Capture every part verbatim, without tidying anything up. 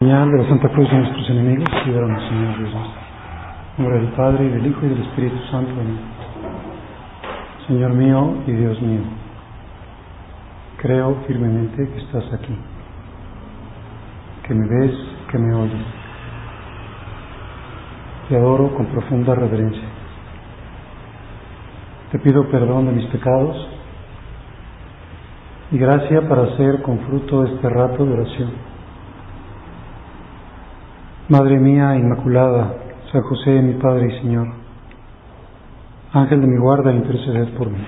Señal de la Santa Cruz de nuestros enemigos, líbranos, Señor Dios nuestro. En nombre del Padre, y del Hijo, y del Espíritu Santo. Amén. Señor mío y Dios mío, creo firmemente que estás aquí, que me ves, que me oyes. Te adoro con profunda reverencia. Te pido perdón de mis pecados y gracia para hacer con fruto este rato de oración. Madre mía Inmaculada, San José, mi Padre y Señor, Ángel de mi guarda, interceded por mí.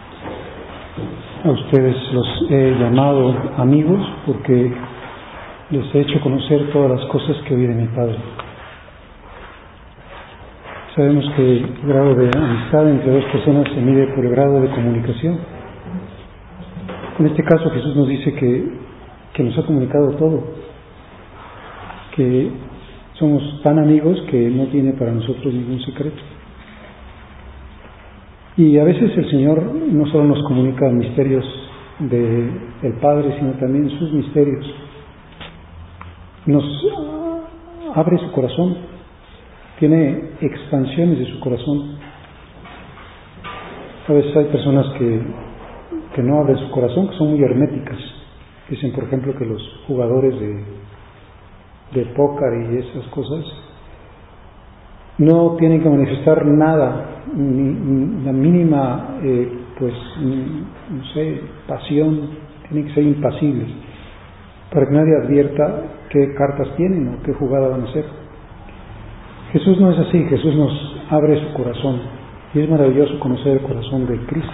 A ustedes los he llamado amigos porque les he hecho conocer todas las cosas que oí de mi Padre. Sabemos que el grado de amistad entre dos personas se mide por el grado de comunicación. En este caso Jesús nos dice que, que nos ha comunicado todo, que somos tan amigos que no tiene para nosotros ningún secreto. Y a veces el Señor no solo nos comunica misterios de, del Padre, sino también sus misterios. Nos abre su corazón, tiene expansiones de su corazón. A veces hay personas que, que no abren su corazón, que son muy herméticas. Dicen, por ejemplo, que los jugadores de de póker y esas cosas no tienen que manifestar nada, ni, ni la mínima eh, pues ni, no sé, pasión, tienen que ser impasibles para que nadie advierta qué cartas tienen o qué jugada van a hacer. Jesús no es así. Jesús nos abre su corazón y es maravilloso conocer el corazón de Cristo,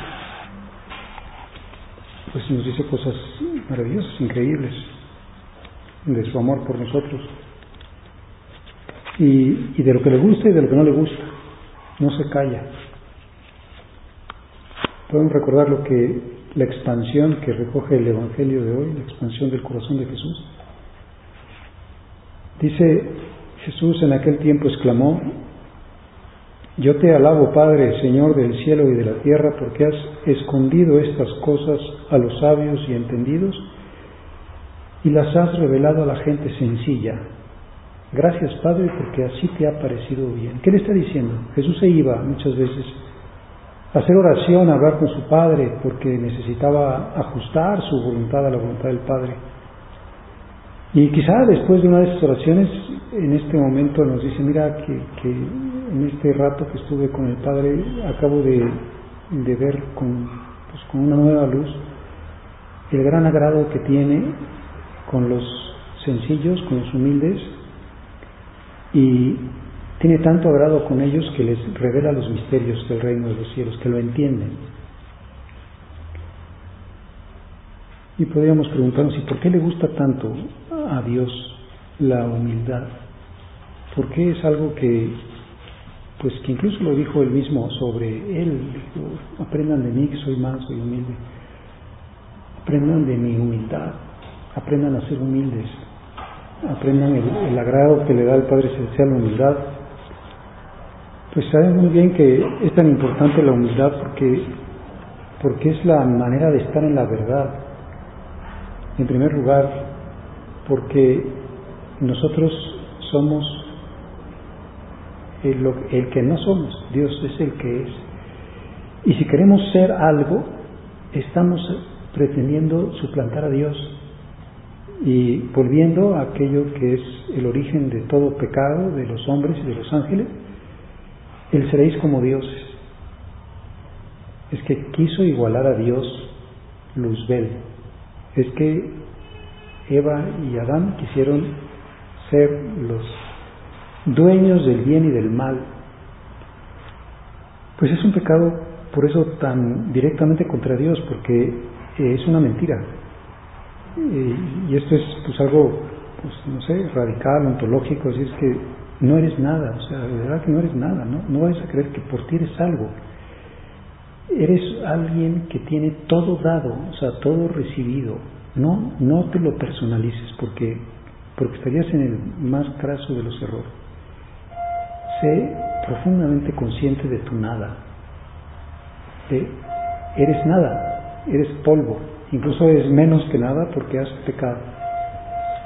pues nos dice cosas maravillosas, increíbles de su amor por nosotros y, y de lo que le gusta y de lo que no le gusta. No se calla. Podemos recordar lo que la expansión que recoge el Evangelio de hoy, la expansión del corazón de Jesús. Dice Jesús: en aquel tiempo exclamó: yo te alabo, Padre, Señor del cielo y de la tierra, porque has escondido estas cosas a los sabios y entendidos y las has revelado a la gente sencilla. Gracias, Padre, porque así te ha parecido bien. ¿Qué le está diciendo? Jesús se iba muchas veces a hacer oración, a hablar con su Padre, porque necesitaba ajustar su voluntad a la voluntad del Padre. Y quizá después de una de esas oraciones, en este momento nos dice: mira, que, que en este rato que estuve con el Padre, acabo de, de ver con, pues, con una nueva luz el gran agrado que tiene con los sencillos, con los humildes, y tiene tanto agrado con ellos que les revela los misterios del reino de los cielos, que lo entienden. Y podríamos preguntarnos: ¿y por qué le gusta tanto a Dios la humildad? ¿Por qué es algo que, pues que incluso lo dijo él mismo sobre él? Dijo: aprendan de mí que soy manso y humilde. Aprendan de mi humildad. Aprendan a ser humildes, aprendan el, el agrado que le da el Padre Celestial la humildad. Pues saben muy bien que es tan importante la humildad porque, porque es la manera de estar en la verdad. En primer lugar, porque nosotros somos el, el que no somos, Dios es el que es. Y si queremos ser algo, estamos pretendiendo suplantar a Dios. Y volviendo a aquello que es el origen de todo pecado de los hombres y de los ángeles, el seréis como dioses. Es que quiso igualar a Dios Luzbel. Es que Eva y Adán quisieron ser los dueños del bien y del mal. Pues es un pecado, por eso, tan directamente contra Dios, porque es una mentira. Y esto es pues algo, pues no sé, radical, ontológico. Así es que no eres nada, o sea, de verdad que no eres nada, ¿no? No vayas a creer que por ti eres algo. Eres alguien que tiene todo dado, o sea, todo recibido. No, no te lo personalices, porque, porque estarías en el más craso de los errores. Sé profundamente consciente de tu nada. De, eres nada, eres polvo. Incluso es menos que nada porque has pecado.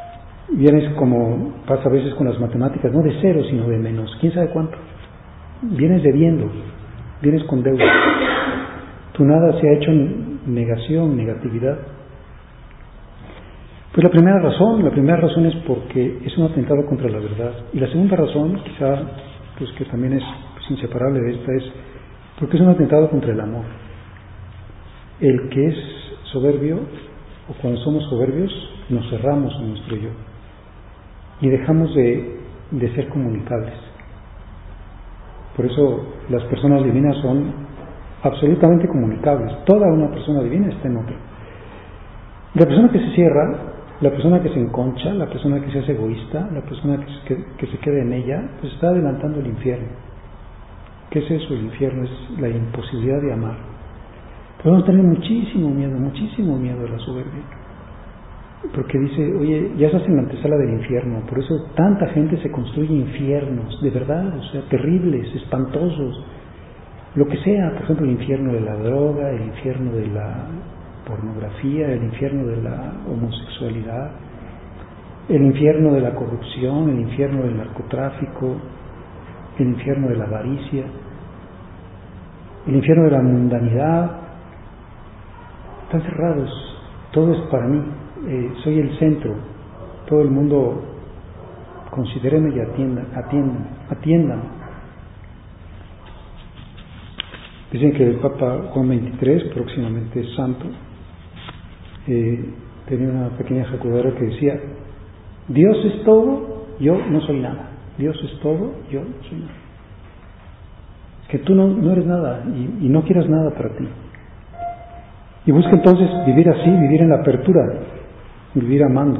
Vienes como pasa a veces con las matemáticas, no de cero, sino de menos, quién sabe cuánto. Vienes debiendo, vienes con deuda. Tu nada se ha hecho negación, negatividad. Pues la primera razón, la primera razón es porque es un atentado contra la verdad. Y la segunda razón, quizá, pues que también es pues, inseparable de esta, es porque es un atentado contra el amor. El que es soberbio, o cuando somos soberbios, nos cerramos en nuestro yo y dejamos de, de ser comunicables. Por eso las personas divinas son absolutamente comunicables. Toda una persona divina está en otra. La persona que se cierra, la persona que se enconcha, la persona que se hace egoísta, la persona que se, que, que se queda en ella, pues está adelantando el infierno. ¿Qué es eso? El infierno es la imposibilidad de amar. Podemos tener muchísimo miedo, muchísimo miedo a la soberbia. Porque dice, oye, ya estás en la antesala del infierno, por eso tanta gente se construye infiernos, de verdad, o sea, terribles, espantosos, lo que sea, por ejemplo, el infierno de la droga, el infierno de la pornografía, el infierno de la homosexualidad, el infierno de la corrupción, el infierno del narcotráfico, el infierno de la avaricia, el infierno de la mundanidad. Están cerrados, todo es para mí. Eh, soy el centro, todo el mundo considéreme y atiendan, atiendan, atiendan. Dicen que el Papa Juan veintitrés, próximamente es santo, eh, tenía una pequeña jacudera que decía: Dios es todo, yo no soy nada. Dios es todo, yo no soy nada. Que tú no, no eres nada y, y no quieras nada para ti. Y busca entonces vivir así, vivir en la apertura, vivir amando.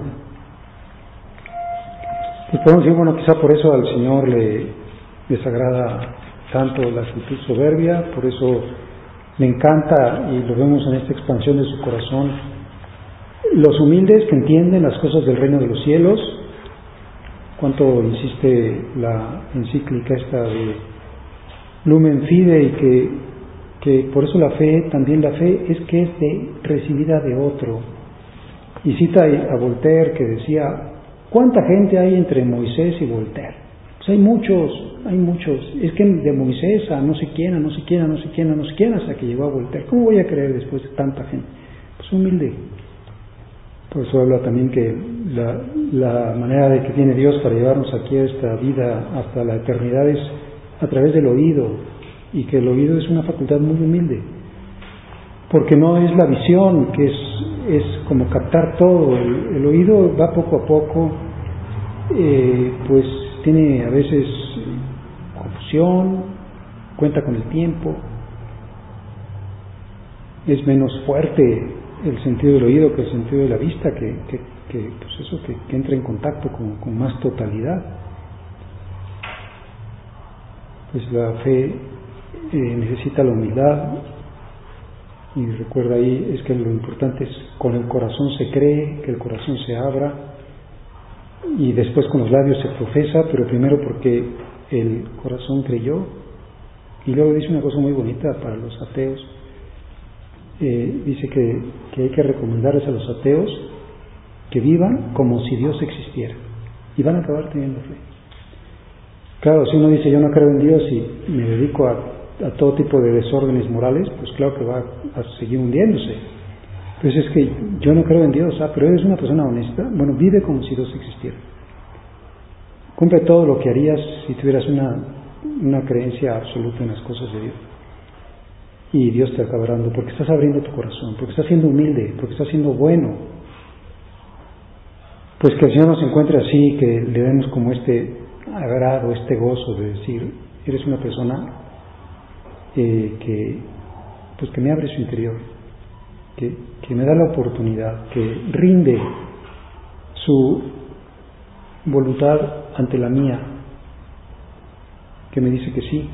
Pues podemos decir, bueno, quizá por eso al Señor le desagrada tanto la actitud soberbia, por eso le encanta, y lo vemos en esta expansión de su corazón, los humildes que entienden las cosas del reino de los cielos. Cuánto insiste la encíclica esta de Lumen Fidei, que, que por eso la fe, también la fe es que es de recibida de otro. Y cita a Voltaire, que decía: ¿cuánta gente hay entre Moisés y Voltaire? Pues hay muchos, hay muchos. Es que de Moisés a no sé quién, a no sé quién, a no sé quién, a no sé quién, hasta que llegó a Voltaire. ¿Cómo voy a creer después de tanta gente? Pues humilde. Por eso habla también que la, la manera de que tiene Dios para llevarnos aquí a esta vida hasta la eternidad es a través del oído, y que el oído es una facultad muy humilde, porque no es la visión, que es, es como captar todo. El, el oído va poco a poco, eh, pues tiene a veces confusión, cuenta con el tiempo, es menos fuerte el sentido del oído que el sentido de la vista, que, que, que pues eso, que, que entra en contacto con, con más totalidad. Pues la fe eh, necesita la humildad, y recuerda ahí es que lo importante es con el corazón se cree, que el corazón se abra, y después con los labios se profesa, pero primero porque el corazón creyó. Y luego dice una cosa muy bonita para los ateos. Eh, dice que, que hay que recomendarles a los ateos que vivan como si Dios existiera, y van a acabar teniendo fe. Claro, si uno dice yo no creo en Dios y me dedico a, a todo tipo de desórdenes morales, pues claro que va a seguir hundiéndose. Entonces es que yo no creo en Dios, ah, pero eres una persona honesta, bueno, vive como si Dios existiera. Cumple todo lo que harías si tuvieras una, una creencia absoluta en las cosas de Dios. Y Dios te acaba dando, porque estás abriendo tu corazón, porque estás siendo humilde, porque estás siendo bueno. Pues que el Señor nos encuentre así, que le demos como este agrado, este gozo de decir: eres una persona eh, que, pues que me abre su interior, que, que me da la oportunidad, que rinde su voluntad ante la mía, que me dice que sí.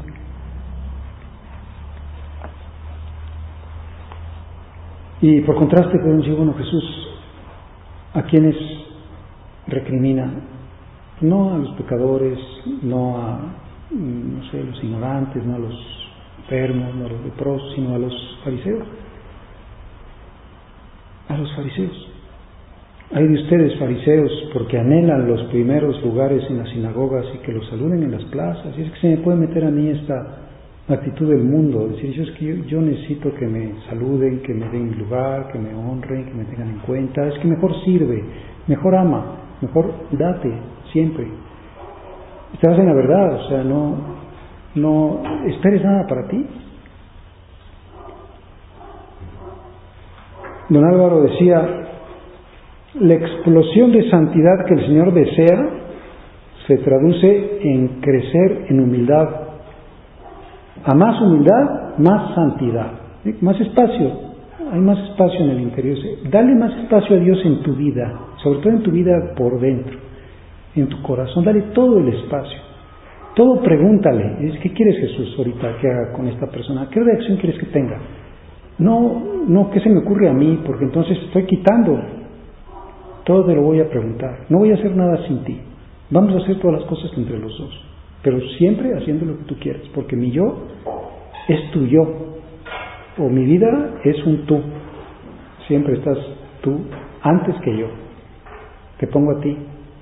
Y por contraste podemos decir, bueno, Jesús, ¿a quiénes recrimina? No a los pecadores, no a, no sé, los ignorantes, no a los enfermos, no a los leprosos, sino a los fariseos. A los fariseos. Hay de ustedes, fariseos, porque anhelan los primeros lugares en las sinagogas y que los saluden en las plazas. Y es que se me puede meter a mí esta actitud del mundo, decir, yo, es que yo, yo necesito que me saluden, que me den mi lugar, que me honren, que me tengan en cuenta. Es que mejor sirve, mejor ama, mejor date siempre. Estás en la verdad, o sea, no, no esperes nada para ti. Don Álvaro decía, la explosión de santidad que el Señor desea se traduce en crecer en humildad. A más humildad, más santidad. ¿Sí? Más espacio, hay más espacio en el interior. Dale más espacio a Dios en tu vida, sobre todo en tu vida por dentro, en tu corazón. Dale todo el espacio. Todo pregúntale. Es, ¿qué quieres, Jesús, ahorita que haga con esta persona? ¿Qué reacción quieres que tenga? No, no, ¿qué se me ocurre a mí? Porque entonces estoy quitando. Todo te lo voy a preguntar. No voy a hacer nada sin ti. Vamos a hacer todas las cosas entre los dos. Pero siempre haciendo lo que tú quieras. Porque mi yo es tu yo. O mi vida es un tú. Siempre estás tú antes que yo. Te pongo a ti.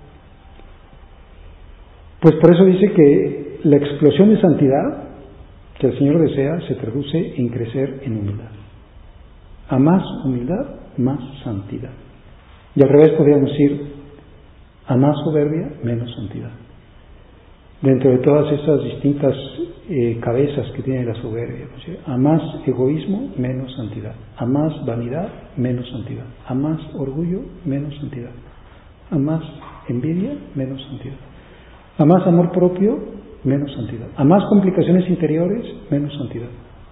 Pues por eso dice que la explosión de santidad que el Señor desea se traduce en crecer en humildad. A más humildad, más santidad. Y al revés podríamos decir, a más soberbia, menos santidad. Dentro de todas esas distintas eh, cabezas que tiene la soberbia, ¿sí? A más egoísmo, menos santidad. A más vanidad, menos santidad. A más orgullo, menos santidad. A más envidia, menos santidad. A más amor propio, menos santidad. A más complicaciones interiores, menos santidad.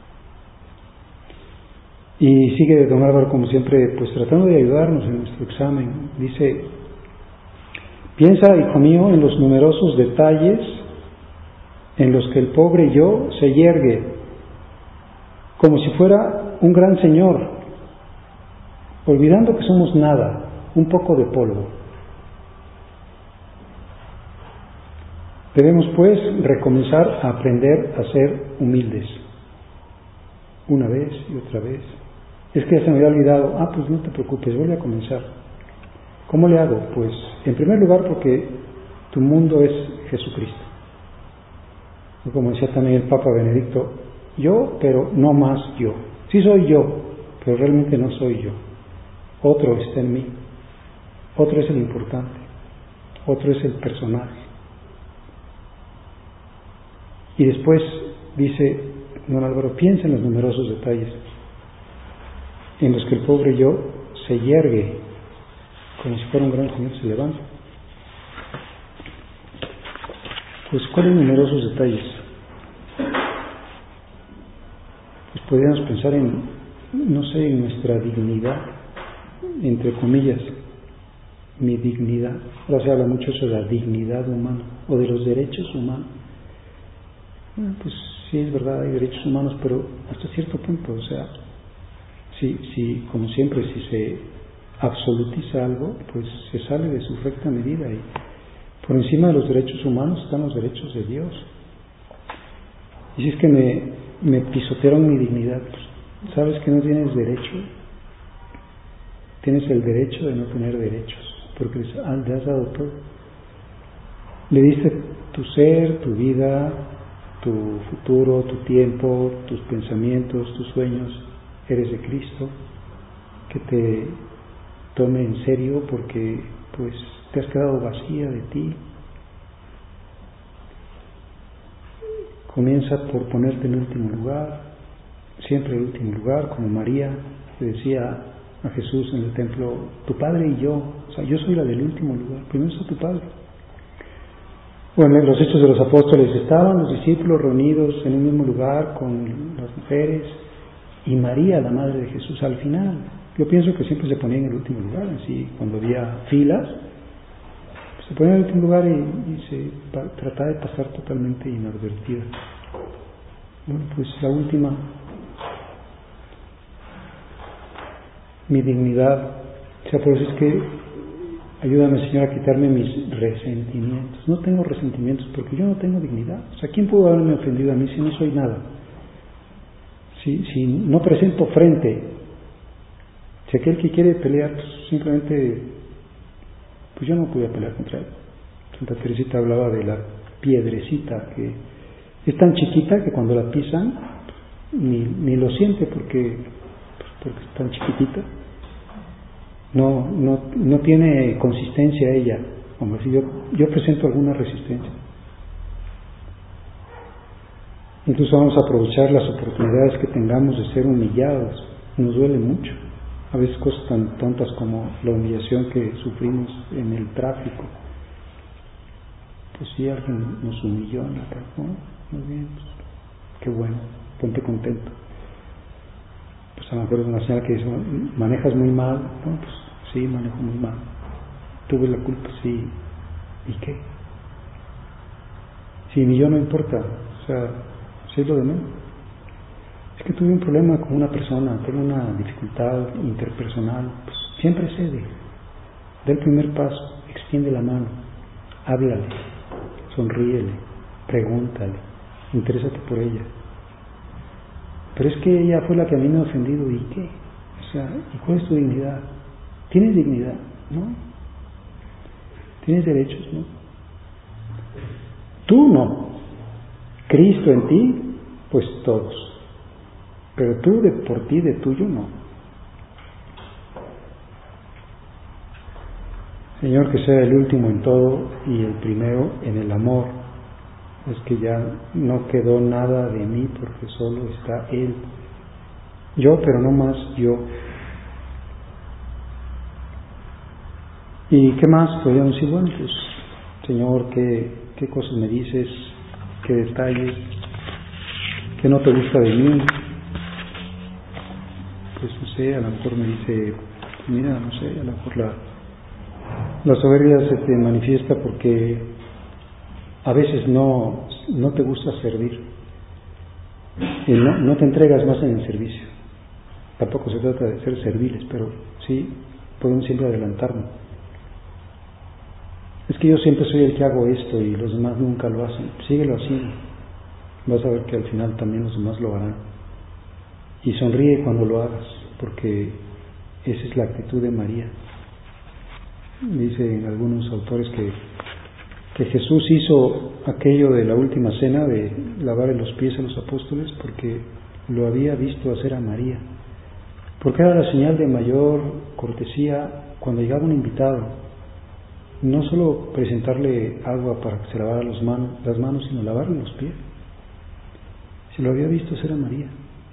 Y sigue don Álvaro, como siempre, pues tratando de ayudarnos en nuestro examen. Dice, piensa, hijo mío, en los numerosos detalles en los que el pobre yo se yergue, como si fuera un gran señor, olvidando que somos nada, un poco de polvo. Debemos, pues, recomenzar a aprender a ser humildes, una vez y otra vez. Es que ya se me había olvidado. Ah, pues no te preocupes, vuelve a comenzar. ¿Cómo le hago? Pues, en primer lugar, porque tu mundo es Jesucristo. Y como decía también el Papa Benedicto, yo, pero no más yo. Sí soy yo, pero realmente no soy yo. Otro está en mí. Otro es el importante. Otro es el personaje. Y después dice don Álvaro, piensa en los numerosos detalles en los que el pobre yo se yergue, como si fuera un gran señor, se levanta. Pues, ¿cuáles numerosos detalles? Pues podríamos pensar en, no sé, en nuestra dignidad, entre comillas, mi dignidad. Ahora se habla mucho sobre la dignidad humana, o de los derechos humanos. Bueno, pues sí, es verdad, hay derechos humanos, pero hasta cierto punto, o sea, si, si, como siempre, si se absolutiza algo, pues se sale de su recta medida y por encima de los derechos humanos están los derechos de Dios. Y si es que me, me pisotearon mi dignidad, pues, sabes que no tienes derecho, tienes el derecho de no tener derechos, porque le has dado todo. Le diste tu ser, tu vida, tu futuro, tu tiempo, tus pensamientos, tus sueños. Eres de Cristo, que te tome en serio porque pues te has quedado vacía de ti. Comienza por ponerte en último lugar, siempre en último lugar, como María que decía a Jesús en el templo, tu Padre y yo, o sea, yo soy la del último lugar, primero está tu Padre. Bueno, en los Hechos de los Apóstoles estaban los discípulos reunidos en un mismo lugar con las mujeres y María, la madre de Jesús, al final. Yo pienso que siempre se ponía en el último lugar, así cuando había filas, se ponía en el último lugar y, y se trataba de pasar totalmente inadvertida. Bueno, pues la última, mi dignidad, o sea, por eso es que ayúdame, Señor, a quitarme mis resentimientos. No tengo resentimientos porque yo no tengo dignidad. O sea, ¿quién pudo haberme ofendido a mí si no soy nada? Si, si no presento frente, si aquel que quiere pelear pues simplemente pues yo no podía pelear contra él. Santa Teresita hablaba de la piedrecita que es tan chiquita que cuando la pisan ni, ni lo siente porque, porque es tan chiquitita. No, no, no tiene consistencia ella. Como si yo, yo presento alguna resistencia. Incluso vamos a aprovechar las oportunidades que tengamos de ser humillados. Nos duele mucho. A veces cosas tan tontas como la humillación que sufrimos en el tráfico. Pues si alguien nos humilló en la tráfico, muy bien, pues, qué bueno, ponte contento. Pues a lo mejor es una señal que dice, manejas muy mal, no, pues sí, manejo muy mal. Tuve la culpa, sí. ¿Y qué? Si ni yo no importa, o sea, si es lo de menos. Es que tuve un problema con una persona, tengo una dificultad interpersonal, pues siempre cede. Da el primer paso, extiende la mano, háblale, sonríele, pregúntale, interésate por ella. Pero es que ella fue la que a mí me ha ofendido, ¿y qué? O sea, ¿y cuál es tu dignidad? ¿Tienes dignidad? ¿No? ¿Tienes derechos? ¿No? Tú no. Cristo en ti, pues todos. Pero tú de por ti, de tuyo, no. Señor, que sea el último en todo y el primero en el amor. Es que ya no quedó nada de mí porque solo está Él. Yo, pero no más yo. ¿Y qué más? Podríamos decir, bueno, pues, Señor, ¿qué, qué cosas me dices? ¿Qué detalles? ¿Qué no te gusta de mí? Pues no sé, a lo mejor me dice, mira, no sé, a lo mejor la, la soberbia se te manifiesta porque a veces no, no te gusta servir y no, no te entregas más en el servicio. Tampoco se trata de ser serviles, pero sí podemos siempre adelantarnos. Es que yo siempre soy el que hago esto y los demás nunca lo hacen. Síguelo así, vas a ver que al final también los demás lo harán. Y sonríe cuando lo hagas, porque esa es la actitud de María. Dicen algunos autores que, que Jesús hizo aquello de la última cena, de lavar los pies a los apóstoles, porque lo había visto hacer a María. Porque era la señal de mayor cortesía cuando llegaba un invitado. No solo presentarle agua para que se lavara las manos, las manos, sino lavarle los pies. Se lo había visto hacer a María.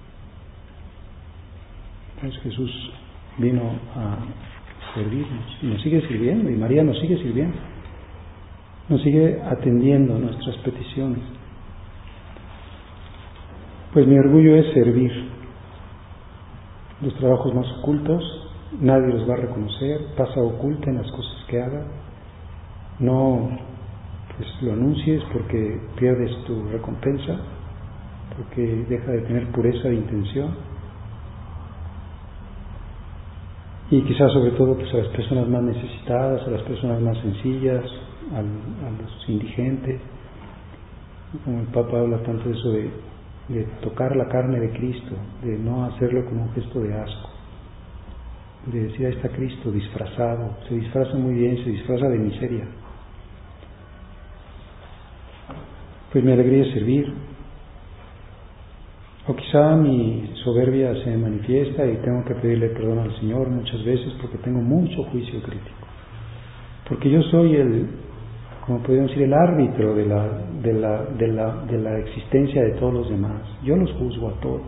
Entonces Jesús vino a servirnos y nos sigue sirviendo, y María nos sigue sirviendo, nos sigue atendiendo nuestras peticiones. Pues mi orgullo es servir. Los trabajos más ocultos nadie los va a reconocer, pasa oculta en las cosas que haga. No pues lo anuncies porque pierdes tu recompensa, porque deja de tener pureza de intención. Y quizás sobre todo pues a las personas más necesitadas, a las personas más sencillas, al, a los indigentes. Como el Papa habla tanto de eso de, de tocar la carne de Cristo, de no hacerlo como un gesto de asco, de decir, ahí está Cristo disfrazado, se disfraza muy bien, se disfraza de miseria. Pues mi alegría es servir. O quizá mi soberbia se manifiesta y tengo que pedirle perdón al Señor muchas veces porque tengo mucho juicio crítico. Porque yo soy el, como podríamos decir, el árbitro de la, de la, de la, de la existencia de todos los demás. Yo los juzgo a todos.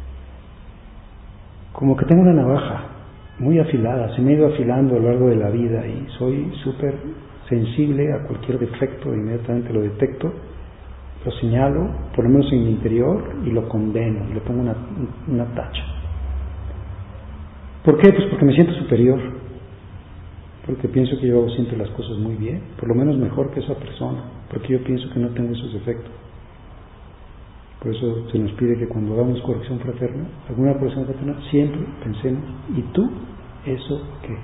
Como que tengo una navaja muy afilada, se me ha ido afilando a lo largo de la vida y soy súper sensible a cualquier defecto, inmediatamente lo detecto, lo señalo, por lo menos en mi interior, y lo condeno, y le pongo una, una tacha. ¿Por qué? Pues porque me siento superior, porque pienso que yo hago siempre las cosas muy bien, por lo menos mejor que esa persona, porque yo pienso que no tengo esos defectos. Por eso se nos pide que cuando hagamos corrección fraterna, alguna corrección fraterna, siempre pensemos, ¿y tú eso qué?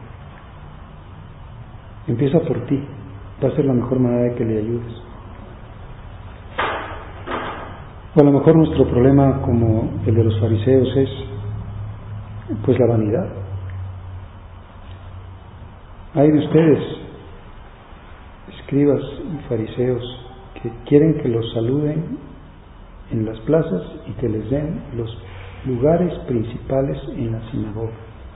Empieza por ti, va a ser la mejor manera de que le ayudes. O a lo mejor nuestro problema, como el de los fariseos, es pues la vanidad. Ay de ustedes, escribas y fariseos que quieren que los saluden en las plazas y que les den los lugares principales en la sinagoga.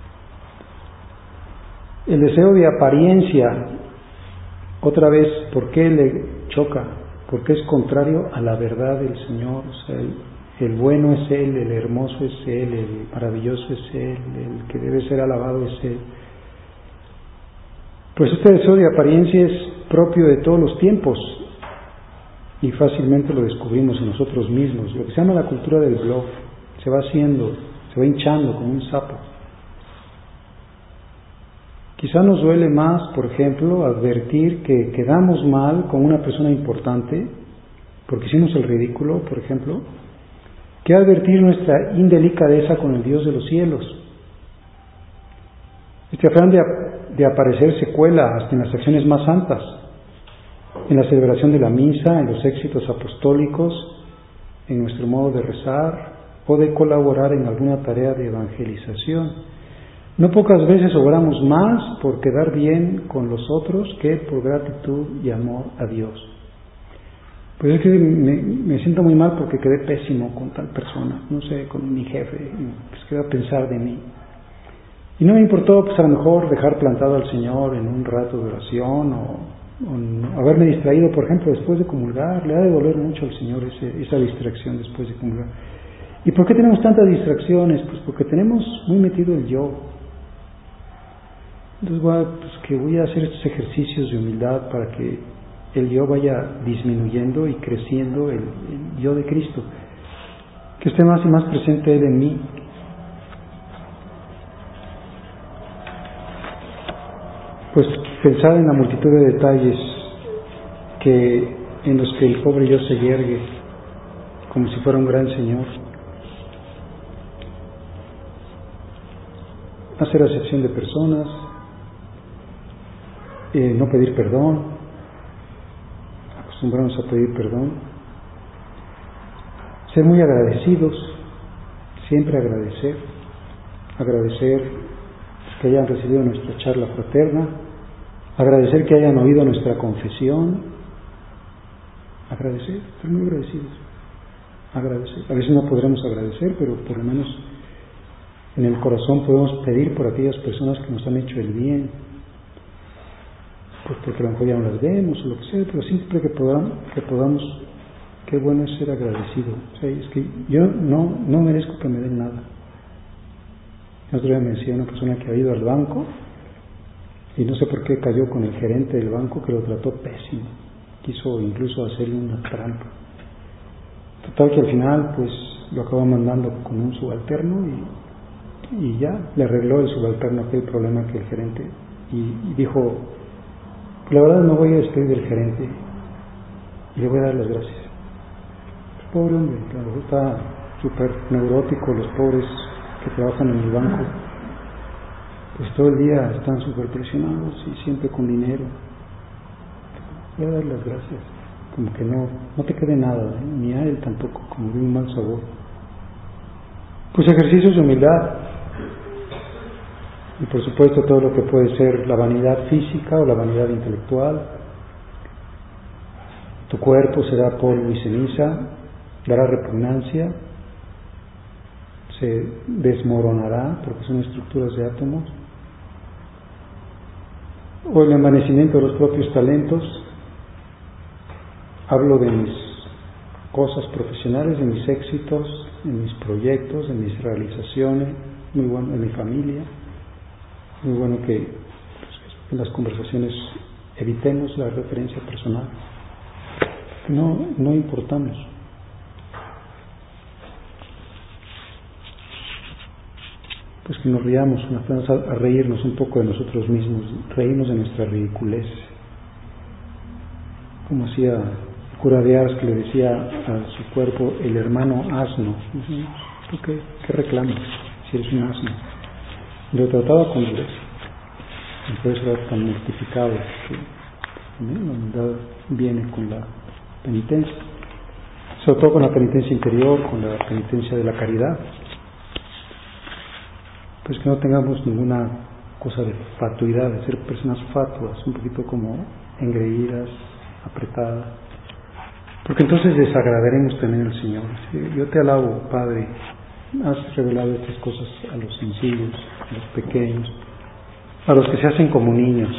El deseo de apariencia, otra vez, ¿por qué le choca? Porque es contrario a la verdad del Señor. O sea, el, el bueno es Él, el hermoso es Él, el maravilloso es Él, el que debe ser alabado es Él. Pues este deseo de apariencia es propio de todos los tiempos y fácilmente lo descubrimos en nosotros mismos. Lo que se llama la cultura del bluff se va haciendo, se va hinchando como un sapo. Quizá nos duele más, por ejemplo, advertir que quedamos mal con una persona importante porque hicimos el ridículo, por ejemplo, que advertir nuestra indelicadeza con el Dios de los cielos. Este afán de, de aparecer se cuela hasta en las acciones más santas, en la celebración de la misa, en los éxitos apostólicos, en nuestro modo de rezar o de colaborar en alguna tarea de evangelización. No pocas veces obramos más por quedar bien con los otros que por gratitud y amor a Dios. Pues es que me, me siento muy mal porque quedé pésimo con tal persona, no sé, con mi jefe, pues qué va a pensar de mí. Y no me importó, pues a lo mejor dejar plantado al Señor en un rato de oración o, o haberme distraído, por ejemplo, después de comulgar. Le ha de doler mucho al Señor ese, esa distracción después de comulgar. ¿Y por qué tenemos tantas distracciones? Pues porque tenemos muy metido el yo. Entonces, bueno, pues que voy a hacer estos ejercicios de humildad para que el yo vaya disminuyendo y creciendo el, el yo de Cristo, que esté más y más presente Él en mí. Pues pensar en la multitud de detalles que en los que el pobre yo se yergue como si fuera un gran Señor. Hacer acepción de personas, eh, no pedir perdón, acostumbrarnos a pedir perdón, ser muy agradecidos, siempre agradecer, agradecer que hayan recibido nuestra charla fraterna, agradecer que hayan oído nuestra confesión, agradecer, ser muy agradecidos, agradecer. A veces no podremos agradecer, pero por lo menos en el corazón podemos pedir por aquellas personas que nos han hecho el bien, pues porque a lo mejor ya no las vemos o lo que sea, pero siempre que podamos, que podamos, qué bueno es ser agradecido. O sea, es que yo no, no merezco que me den nada. El otro día me decía una persona que ha ido al banco y no sé por qué cayó con el gerente del banco que lo trató pésimo, quiso incluso hacerle una trampa. Total que al final pues lo acabó mandando con un subalterno y, y ya le arregló el subalterno aquel problema que el gerente y, y dijo, la verdad no voy a despedir del gerente y le voy a dar las gracias. El pobre hombre, claro, está súper neurótico, los pobres que trabajan en el banco, pues todo el día están súper presionados y siempre con dinero. Voy a dar las gracias, como que no, no te quede nada, ¿eh? Ni a él tampoco, como de un mal sabor. Pues ejercicios de humildad, y por supuesto todo lo que puede ser la vanidad física o la vanidad intelectual. Tu cuerpo será polvo y ceniza, dará repugnancia, se desmoronará porque son estructuras de átomos, o el envanecimiento de los propios talentos. Hablo de mis cosas profesionales, de mis éxitos, de mis proyectos, de mis realizaciones, muy bueno, de mi familia. Muy bueno que pues, en las conversaciones evitemos la referencia personal, no, no importamos. Pues que nos riamos, nos a, a reírnos un poco de nosotros mismos, reírnos de nuestra ridiculez. Como hacía el cura de Ars, que le decía a su cuerpo, el hermano asno. ¿Tú qué, qué reclamas si eres un asno? Lo trataba con dureza, y por eso era tan mortificado, que ¿no? La humildad viene con la penitencia, sobre todo con la penitencia interior, con la penitencia de la caridad. Pues que no tengamos ninguna cosa de fatuidad, de ser personas fatuas, un poquito como engreídas, apretadas, porque entonces desagradaremos también al Señor. Yo te alabo, Padre, has revelado estas cosas a los sencillos, a los pequeños, a los que se hacen como niños.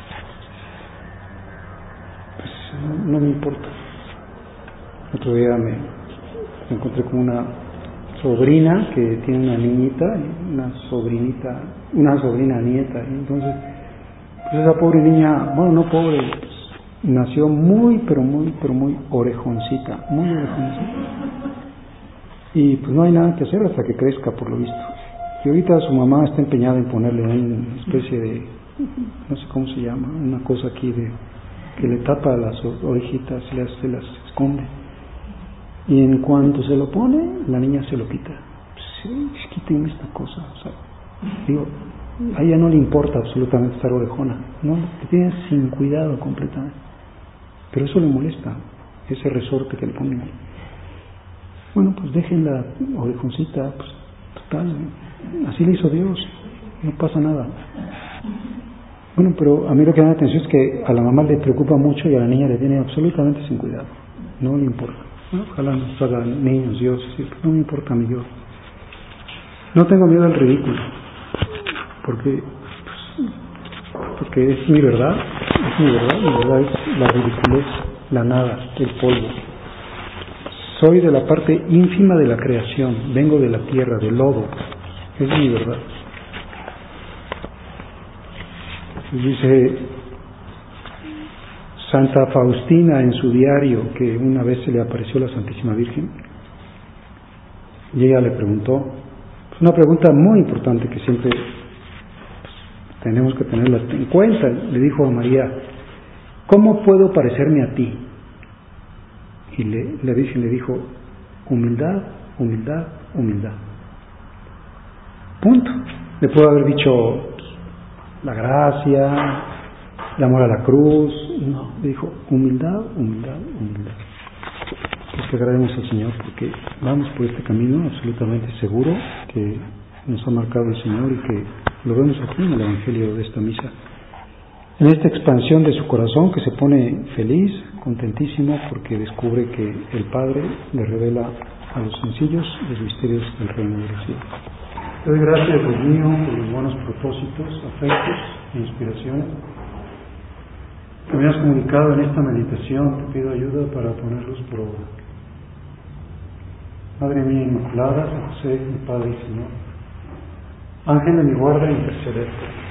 Pues no, no me importa. Otro día me, me encontré con una sobrina que tiene una niñita, una sobrinita, una sobrina nieta, y entonces pues esa pobre niña, bueno, no pobre, pues, nació muy, pero muy, pero muy orejoncita, muy orejoncita. Y pues no hay nada que hacer hasta que crezca, por lo visto. Y ahorita su mamá está empeñada en ponerle una especie de, no sé cómo se llama, una cosa aquí de que le tapa las orejitas, se las, se las esconde. Y en cuanto se lo pone, la niña se lo quita. Sí, quiten esta cosa. O sea, digo, a ella no le importa absolutamente estar orejona. No, le tiene sin cuidado completamente. Pero eso le molesta, ese resorte que le ponen. Bueno, pues dejen la orejoncita, pues total, así le hizo Dios, no pasa nada. Bueno, pero a mí lo que me da atención es que a la mamá le preocupa mucho y a la niña le tiene absolutamente sin cuidado, no le importa. Bueno, ojalá nos hagan niños, Dios, sí, no me importa a mí, yo no tengo miedo al ridículo, porque pues, porque es mi verdad, es mi verdad, mi verdad es la ridiculez, la nada, el polvo. Soy de la parte ínfima de la creación, vengo de la tierra, del lodo, es mi verdad. Dice Santa Faustina en su diario que una vez se le apareció la Santísima Virgen y ella le preguntó, es una pregunta muy importante que siempre tenemos que tenerla en cuenta. Le dijo a María, ¿cómo puedo parecerme a ti? Y le, la Virgen le dijo, humildad, humildad, humildad. Punto. Le puedo haber dicho la gracia, el amor a la cruz. No, le dijo humildad, humildad, humildad. Pues que agradecemos al Señor porque vamos por este camino absolutamente seguro que nos ha marcado el Señor y que lo vemos aquí en el Evangelio de esta misa. En esta expansión de su corazón que se pone feliz, contentísimo porque descubre que el Padre le revela a los sencillos los misterios del reino de los cielos. Te doy gracias, Dios mío, por los buenos propósitos, afectos e inspiraciones que me has comunicado en esta meditación. Te pido ayuda para ponerlos por obra. Madre mía Inmaculada, San José, mi Padre y Señor, Ángel de mi guarda, interceder.